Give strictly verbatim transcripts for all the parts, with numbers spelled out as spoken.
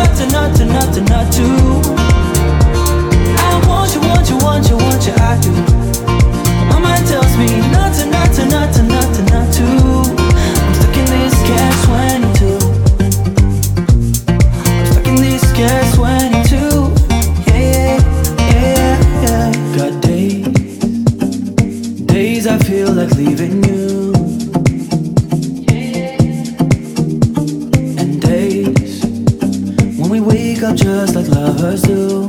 not to, not to, not to, not to. I want you, want you, want you, want you, I do. My mind tells me not to, not to, not to, not to, not to. I'm stuck in this catch twenty-two. I'm stuck in this catch twenty-two. Yeah, yeah, yeah. Got days, days I feel like leaving you. And days when we wake up just like lovers do.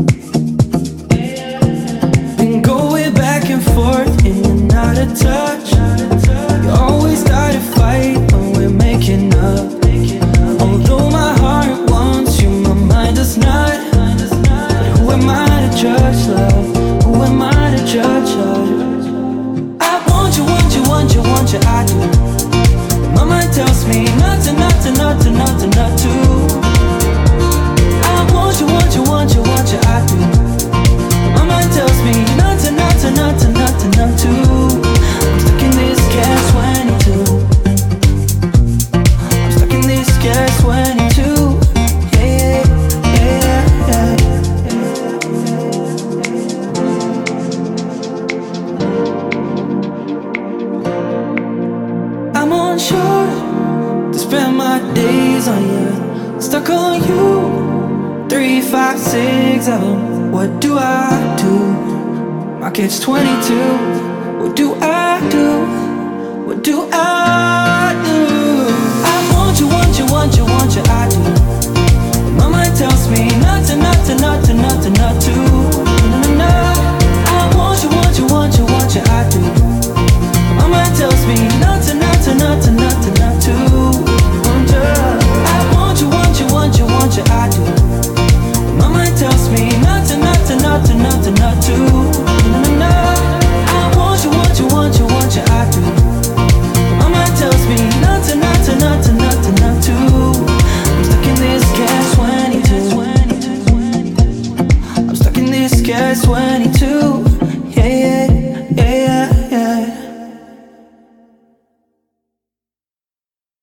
Been going back and forth in and out of touch. You always start a fight when we're making up. Although my heart wants you, my mind does not. But who am I to judge love? Who am I to judge love? I want you, want you, want you, want you, I do. My mind tells me not to, not to, not to, not to, not to. I want you, want you, want you, want you, I do. My mind tells me not to, not to, not to, not to, not to. I'm stuck in this catch twenty-two. I'm stuck in this catch twenty-two. Yeah, yeah, yeah, yeah. I'm unsure to spend my days on you, stuck on you. Three, five, six of them. What do I do? My kid's twenty-two. What do I do? What do I do? I want you, want you, want you, want you, I do. But my mind tells me not to, not to, not to, not to, not to. No, no, no. I want you, want you, want you, want you, I do. But my mind tells me not to, not to, not to, not to, not to. I want you, want you, want you, want you, I do. My mind tells me not to, not to, not to, not to, not to. No, no, no. I want you, want you, want you, want you, I do. My mind tells me not to, not to, not to, not to, not to. I'm stuck in this catch twenty-two. I'm stuck in this catch twenty-two.